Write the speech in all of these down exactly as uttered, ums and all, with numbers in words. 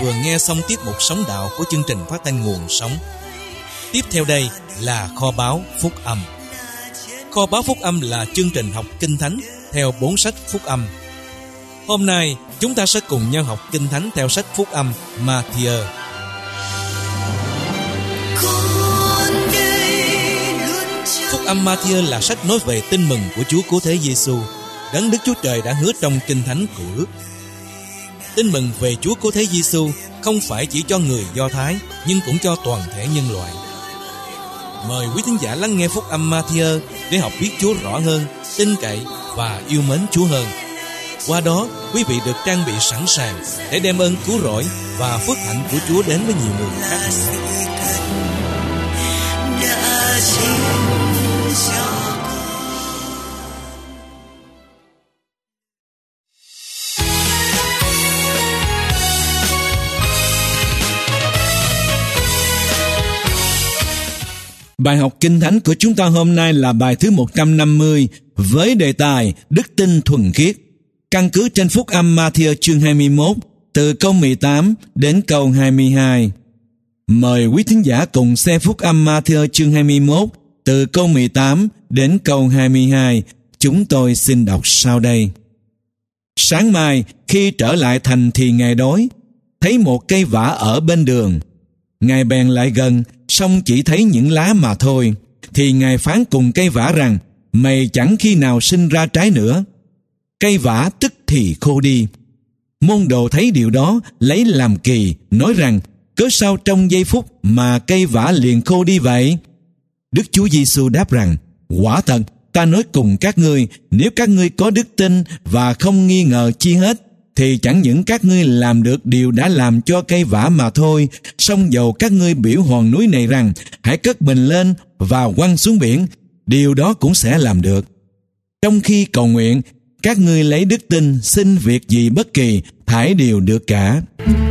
vừa nghe xong tiết mục Sống Đạo của chương trình phát thanh Nguồn Sống. Tiếp theo đây là Kho báu Phúc Âm. Kho báu Phúc Âm là chương trình học Kinh Thánh theo bốn sách Phúc Âm. Hôm nay chúng ta sẽ cùng nhau học Kinh Thánh theo sách Phúc Âm Ma-thi-ơ. Phúc Âm Ma-thi-ơ là sách nói về tin mừng của Chúa Cứu Thế Giêsu, Đấng Đức Chúa Trời đã hứa trong Kinh Thánh Cựu Ước. Tin mừng về Chúa Cứu Thế Giêsu không phải chỉ cho người Do Thái, nhưng cũng cho toàn thể nhân loại. Mời quý thính giả lắng nghe Phúc Âm Ma-thi-ơ để học biết Chúa rõ hơn, tin cậy và yêu mến Chúa hơn. Qua đó, quý vị được trang bị sẵn sàng để đem ơn cứu rỗi và phước hạnh của Chúa đến với nhiều người khác nữa. Bài học Kinh Thánh của chúng ta hôm nay là bài thứ một trăm năm mươi với đề tài Đức tin thuần khiết, căn cứ trên Phúc Âm Ma-thi-ơ chương hai mươi mốt từ câu mười tám đến câu hai mươi hai. Mời quý thính giả cùng xem Phúc Âm Ma-thi-ơ chương hai mươi mốt từ câu mười tám đến câu hai mươi hai. Chúng tôi xin đọc sau đây. Sáng mai khi trở lại thành thì Ngài đói, thấy một cây vả ở bên đường. Ngài bèn lại gần, song chỉ thấy những lá mà thôi, thì Ngài phán cùng cây vả rằng: mày chẳng khi nào sinh ra trái nữa. Cây vả tức thì khô đi. Môn đồ thấy điều đó, lấy làm kỳ, nói rằng: cớ sao trong giây phút mà cây vả liền khô đi vậy? Đức Chúa Giêsu đáp rằng: quả thật, ta nói cùng các ngươi, nếu các ngươi có đức tin và không nghi ngờ chi hết, thì chẳng những các ngươi làm được điều đã làm cho cây vả mà thôi, song dầu các ngươi biểu hòn núi này rằng: hãy cất mình lên và quăng xuống biển, điều đó cũng sẽ làm được. Trong khi cầu nguyện, các ngươi lấy đức tin xin việc gì bất kỳ, thải đều được cả.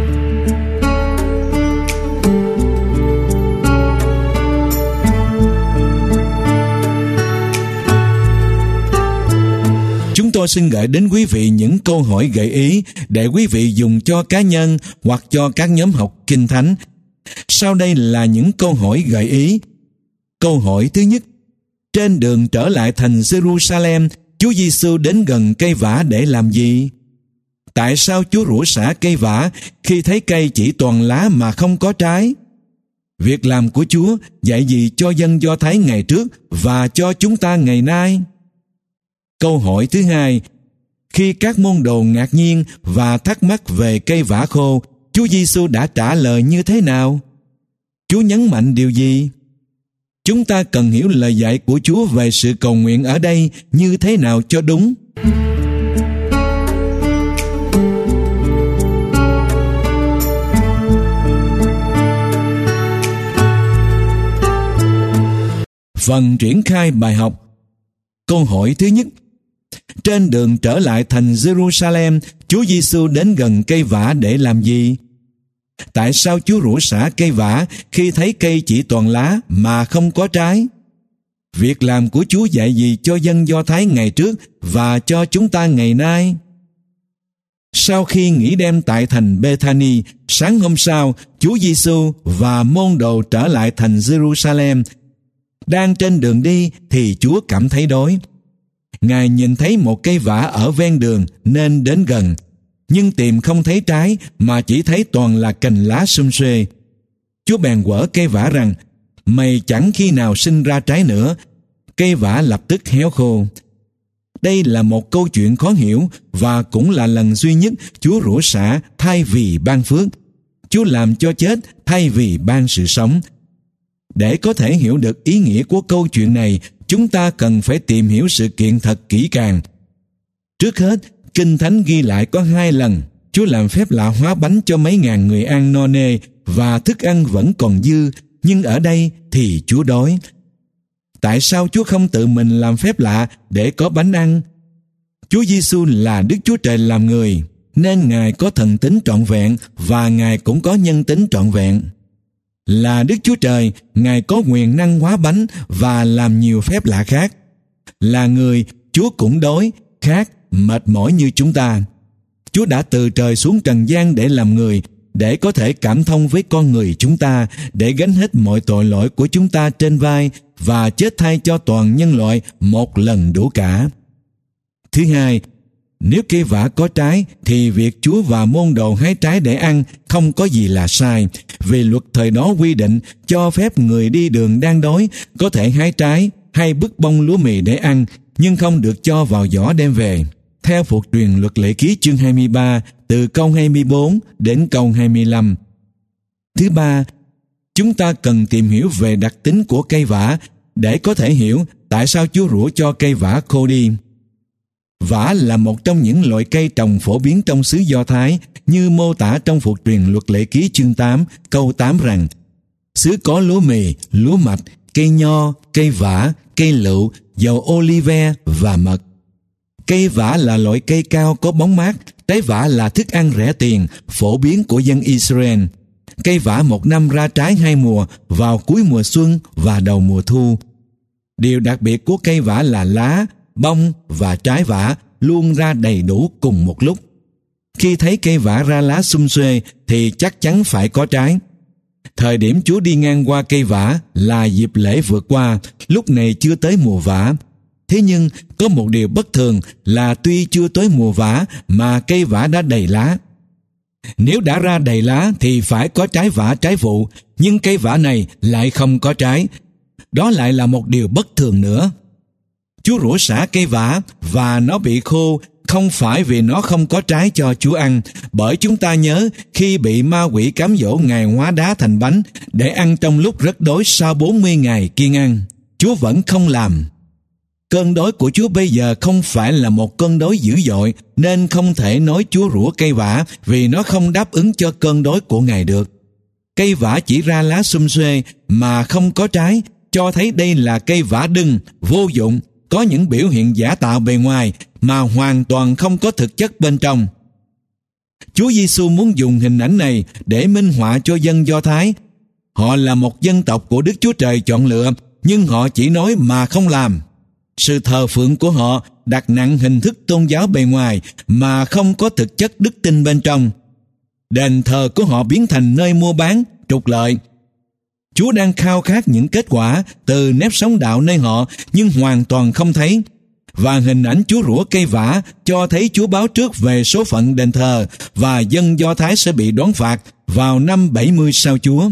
Chúng tôi xin gửi đến quý vị những câu hỏi gợi ý để quý vị dùng cho cá nhân hoặc cho các nhóm học Kinh Thánh. Sau đây là những câu hỏi gợi ý. Câu hỏi thứ nhất: trên đường trở lại thành Jerusalem, Chúa Giêsu đến gần cây vả để làm gì? Tại sao Chúa rủa xả cây vả khi thấy cây chỉ toàn lá mà không có trái? Việc làm của Chúa dạy gì cho dân Do Thái ngày trước và cho chúng ta ngày nay? Câu hỏi thứ hai: khi các môn đồ ngạc nhiên và thắc mắc về cây vả khô, Chúa Giêsu đã trả lời như thế nào? Chúa nhấn mạnh điều gì? Chúng ta cần hiểu lời dạy của Chúa về sự cầu nguyện ở đây như thế nào cho đúng. Phần triển khai bài học. Câu hỏi thứ nhất: trên đường trở lại thành Jerusalem, Chúa Giêsu đến gần cây vả để làm gì? Tại sao Chúa rủa xả cây vả khi thấy cây chỉ toàn lá mà không có trái? Việc làm của Chúa dạy gì cho dân Do Thái ngày trước và cho chúng ta ngày nay? Sau khi nghỉ đêm tại thành Bethany, sáng hôm sau, Chúa Giêsu và môn đồ trở lại thành Jerusalem. Đang trên đường đi thì Chúa cảm thấy đói. Ngài nhìn thấy một cây vả ở ven đường nên đến gần, nhưng tìm không thấy trái mà chỉ thấy toàn là cành lá sum xuê. Chúa bèn quở cây vả rằng: mày chẳng khi nào sinh ra trái nữa. Cây vả lập tức héo khô. Đây là một câu chuyện khó hiểu và cũng là lần duy nhất Chúa rủa xả thay vì ban phước. Chúa làm cho chết thay vì ban sự sống. Để có thể hiểu được ý nghĩa của câu chuyện này, chúng ta cần phải tìm hiểu sự kiện thật kỹ càng. Trước hết, Kinh Thánh ghi lại có hai lần Chúa làm phép lạ hóa bánh cho mấy ngàn người ăn no nê và thức ăn vẫn còn dư, nhưng ở đây thì Chúa đói. Tại sao Chúa không tự mình làm phép lạ để có bánh ăn? Chúa Giêsu là Đức Chúa Trời làm người, nên Ngài có thần tính trọn vẹn và Ngài cũng có nhân tính trọn vẹn. Là Đức Chúa Trời, Ngài có quyền năng hóa bánh và làm nhiều phép lạ khác. Là người, Chúa cũng đói, khát, mệt mỏi như chúng ta. Chúa đã từ trời xuống trần gian để làm người, để có thể cảm thông với con người chúng ta, để gánh hết mọi tội lỗi của chúng ta trên vai và chết thay cho toàn nhân loại một lần đủ cả. Thứ hai, nếu cây vả có trái thì việc Chúa và môn đồ hái trái để ăn không có gì là sai, vì luật thời đó quy định cho phép người đi đường đang đói có thể hái trái hay bứt bông lúa mì để ăn, nhưng không được cho vào giỏ đem về. Theo Phục truyền Luật Lệ Ký chương hai mươi ba, từ câu hai mươi bốn đến câu hai mươi lăm. Thứ ba, chúng ta cần tìm hiểu về đặc tính của cây vả để có thể hiểu tại sao Chúa rủa cho cây vả khô đi. Vả là một trong những loại cây trồng phổ biến trong xứ Do Thái, như mô tả trong Phục truyền Luật Lệ Ký chương tám, câu tám rằng: xứ có lúa mì, lúa mạch, cây nho, cây vả, cây lựu, dầu olive và mật. Cây vả là loại cây cao có bóng mát, trái vả là thức ăn rẻ tiền, phổ biến của dân Israel. Cây vả một năm ra trái hai mùa, vào cuối mùa xuân và đầu mùa thu. Điều đặc biệt của cây vả là lá, bông và trái vả luôn ra đầy đủ cùng một lúc. Khi thấy cây vả ra lá sum xuê thì chắc chắn phải có trái. Thời điểm Chúa đi ngang qua cây vả là dịp lễ vượt qua, lúc này chưa tới mùa vả. Thế nhưng có một điều bất thường là tuy chưa tới mùa vả mà cây vả đã đầy lá. Nếu đã ra đầy lá thì phải có trái vả trái vụ, nhưng cây vả này lại không có trái. Đó lại là một điều bất thường nữa. Chúa rủa xả cây vả và nó bị khô không phải vì nó không có trái cho Chúa ăn, bởi chúng ta nhớ khi bị ma quỷ cám dỗ Ngài hóa đá thành bánh để ăn trong lúc rất đói sau bốn mươi ngày kiêng ăn. Chúa vẫn không làm. Cơn đói của Chúa bây giờ không phải là một cơn đói dữ dội, nên không thể nói Chúa rủa cây vả vì nó không đáp ứng cho cơn đói của Ngài được. Cây vả chỉ ra lá sum xuê mà không có trái, cho thấy đây là cây vả đưng, vô dụng, có những biểu hiện giả tạo bề ngoài mà hoàn toàn không có thực chất bên trong. Chúa Giêsu muốn dùng hình ảnh này để minh họa cho dân Do Thái. Họ là một dân tộc của Đức Chúa Trời chọn lựa, nhưng họ chỉ nói mà không làm. Sự thờ phượng của họ đặt nặng hình thức tôn giáo bề ngoài mà không có thực chất đức tin bên trong. Đền thờ của họ biến thành nơi mua bán, trục lợi. Chúa đang khao khát những kết quả từ nếp sống đạo nơi họ, nhưng hoàn toàn không thấy. Và hình ảnh Chúa rủa cây vả cho thấy Chúa báo trước về số phận đền thờ và dân Do Thái sẽ bị đón phạt vào năm bảy mươi sau Chúa.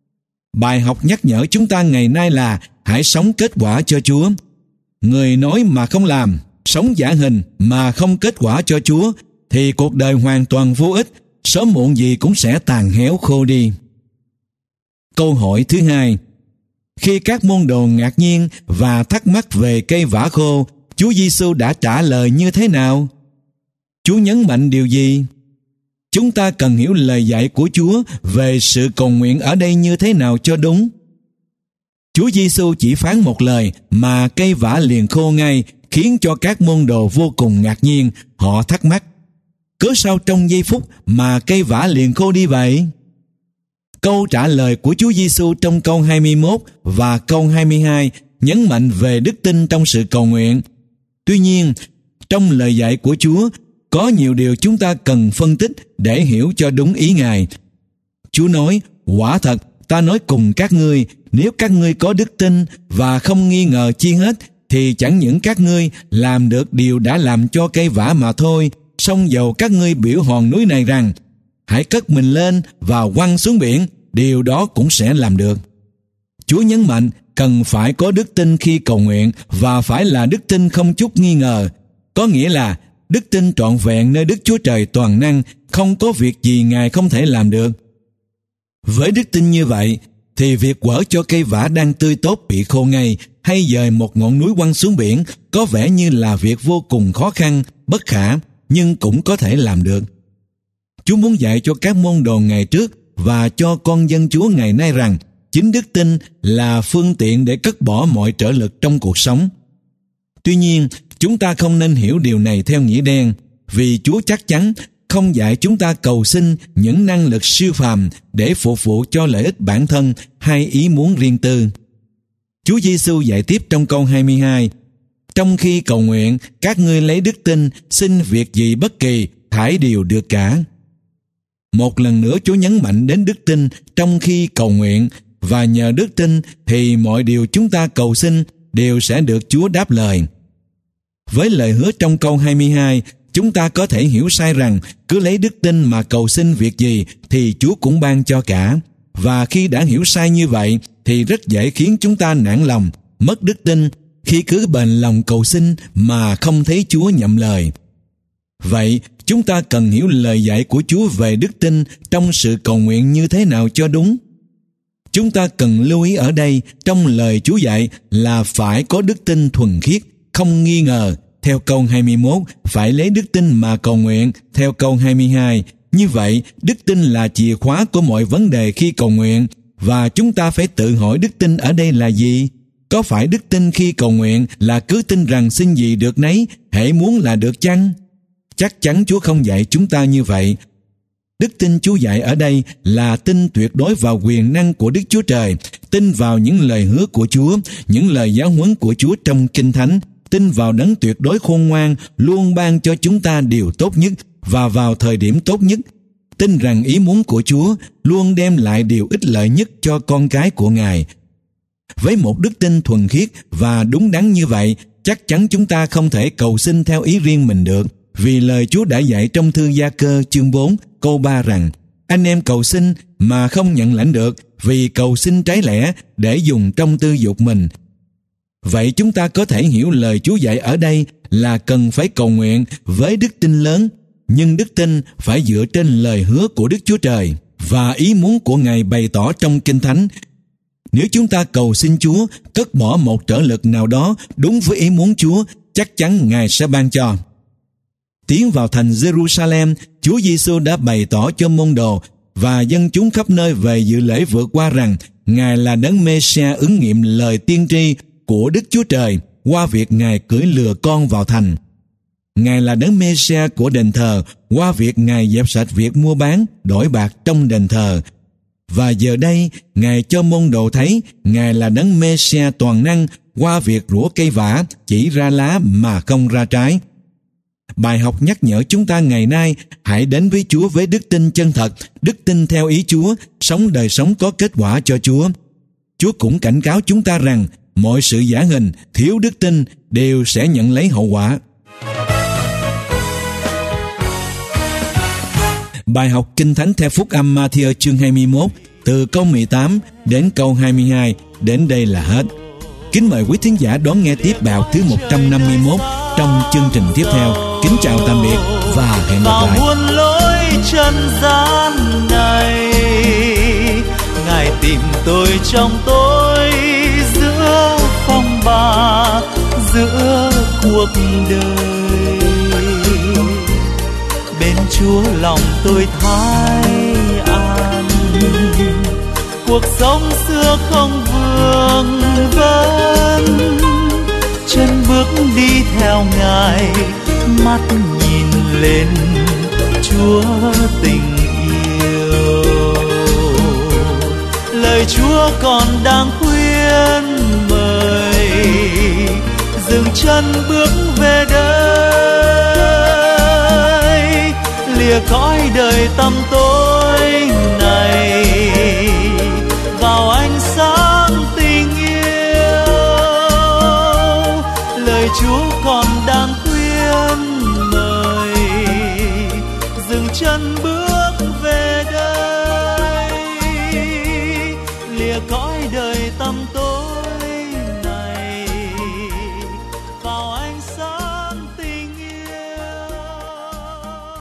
Bài học nhắc nhở chúng ta ngày nay là hãy sống kết quả cho Chúa. Người nói mà không làm, sống giả hình mà không kết quả cho Chúa, thì cuộc đời hoàn toàn vô ích, sớm muộn gì cũng sẽ tàn héo khô đi. Câu hỏi thứ hai. Khi các môn đồ ngạc nhiên và thắc mắc về cây vả khô, Chúa Giêsu đã trả lời như thế nào? Chúa nhấn mạnh điều gì? Chúng ta cần hiểu lời dạy của Chúa về sự cầu nguyện ở đây như thế nào cho đúng. Chúa Giêsu chỉ phán một lời mà cây vả liền khô ngay, khiến cho các môn đồ vô cùng ngạc nhiên. Họ thắc mắc, cớ sao trong giây phút mà cây vả liền khô đi vậy? Câu trả lời của Chúa Giêsu trong câu hai mươi mốt và câu hai mươi hai nhấn mạnh về đức tin trong sự cầu nguyện. Tuy nhiên, trong lời dạy của Chúa có nhiều điều chúng ta cần phân tích để hiểu cho đúng ý Ngài. Chúa nói, quả thật, ta nói cùng các ngươi, nếu các ngươi có đức tin và không nghi ngờ chi hết, thì chẳng những các ngươi làm được điều đã làm cho cây vả mà thôi, song dầu các ngươi biểu hòn núi này rằng, hãy cất mình lên và quăng xuống biển, điều đó cũng sẽ làm được. Chúa nhấn mạnh cần phải có đức tin khi cầu nguyện và phải là đức tin không chút nghi ngờ. Có nghĩa là đức tin trọn vẹn nơi Đức Chúa Trời toàn năng, không có việc gì Ngài không thể làm được. Với đức tin như vậy, thì việc quở cho cây vả đang tươi tốt bị khô ngay hay dời một ngọn núi quăng xuống biển có vẻ như là việc vô cùng khó khăn, bất khả, nhưng cũng có thể làm được. Chúa muốn dạy cho các môn đồ ngày trước và cho con dân Chúa ngày nay rằng chính đức tin là phương tiện để cất bỏ mọi trở lực trong cuộc sống. Tuy nhiên, chúng ta không nên hiểu điều này theo nghĩa đen, vì Chúa chắc chắn không dạy chúng ta cầu xin những năng lực siêu phàm để phục vụ cho lợi ích bản thân hay ý muốn riêng tư. Chúa Giêsu dạy tiếp trong câu hai mươi hai, trong khi cầu nguyện, các ngươi lấy đức tin xin việc gì bất kỳ, thải đều được cả. Một lần nữa Chúa nhấn mạnh đến đức tin trong khi cầu nguyện, và nhờ đức tin thì mọi điều chúng ta cầu xin đều sẽ được Chúa đáp lời. Với lời hứa trong câu hai mươi hai, chúng ta có thể hiểu sai rằng cứ lấy đức tin mà cầu xin việc gì thì Chúa cũng ban cho cả. Và khi đã hiểu sai như vậy thì rất dễ khiến chúng ta nản lòng, mất đức tin khi cứ bền lòng cầu xin mà không thấy Chúa nhậm lời. Vậy, chúng ta cần hiểu lời dạy của Chúa về đức tin trong sự cầu nguyện như thế nào cho đúng. Chúng ta cần lưu ý ở đây trong lời Chúa dạy là phải có đức tin thuần khiết, không nghi ngờ. Theo câu hai mươi mốt, phải lấy đức tin mà cầu nguyện. Theo câu hai mươi hai, như vậy, đức tin là chìa khóa của mọi vấn đề khi cầu nguyện. Và chúng ta phải tự hỏi đức tin ở đây là gì? Có phải đức tin khi cầu nguyện là cứ tin rằng xin gì được nấy, hễ muốn là được chăng? Chắc chắn Chúa không dạy chúng ta như vậy. Đức tin Chúa dạy ở đây là tin tuyệt đối vào quyền năng của Đức Chúa Trời, tin vào những lời hứa của Chúa, những lời giáo huấn của Chúa trong Kinh Thánh, tin vào đấng tuyệt đối khôn ngoan luôn ban cho chúng ta điều tốt nhất và vào thời điểm tốt nhất, tin rằng ý muốn của Chúa luôn đem lại điều ích lợi nhất cho con cái của Ngài. Với một đức tin thuần khiết và đúng đắn như vậy, chắc chắn chúng ta không thể cầu xin theo ý riêng mình được, vì lời Chúa đã dạy trong thư Gia-cơ chương bốn câu ba rằng: anh em cầu xin mà không nhận lãnh được, vì cầu xin trái lẽ để dùng trong tư dục mình. Vậy chúng ta có thể hiểu lời Chúa dạy ở đây là cần phải cầu nguyện với đức tin lớn, nhưng đức tin phải dựa trên lời hứa của Đức Chúa Trời và ý muốn của Ngài bày tỏ trong Kinh Thánh. Nếu chúng ta cầu xin Chúa cất bỏ một trở lực nào đó đúng với ý muốn Chúa, chắc chắn Ngài sẽ ban cho. Tiến vào thành Jerusalem, Chúa Giêsu đã bày tỏ cho môn đồ và dân chúng khắp nơi về dự lễ vượt qua rằng Ngài là đấng Mê-si-a ứng nghiệm lời tiên tri của Đức Chúa Trời qua việc Ngài cưỡi lừa con vào thành. Ngài là đấng Mê-si-a của đền thờ qua việc Ngài dẹp sạch việc mua bán, đổi bạc trong đền thờ. Và giờ đây, Ngài cho môn đồ thấy Ngài là đấng Mê-si-a toàn năng qua việc rũa cây vả chỉ ra lá mà không ra trái. Bài học nhắc nhở chúng ta ngày nay hãy đến với Chúa với đức tin chân thật, đức tin theo ý Chúa, sống đời sống có kết quả cho Chúa. Chúa cũng cảnh cáo chúng ta rằng mọi sự giả hình, thiếu đức tin đều sẽ nhận lấy hậu quả. Bài học Kinh Thánh theo Phúc âm Ma-thi-ơ chương hai mươi mốt, từ câu mười tám đến câu hai mươi hai, đến đây là hết. Kính mời quý thính giả đón nghe tiếp bài học thứ một trăm năm mươi mốt trong chương trình tiếp theo. Kính chào tạm biệt và hẹn gặp lại. Muôn lối chân gian này, Ngài tìm tôi trong tôi, giữa phong ba, giữa cuộc đời. Bên Chúa lòng tôi thái an, cuộc sống xưa không vương vấn. Chân bước đi theo Ngài, mắt nhìn lên Chúa tình yêu. Lời Chúa còn đang khuyên mời, dừng chân bước về đây, lìa cõi đời tăm tối này, vào ánh sáng tình yêu. Lời Chúa còn đang khuyên mời, dừng chân bước về đây, lìa cõi đời tăm tối.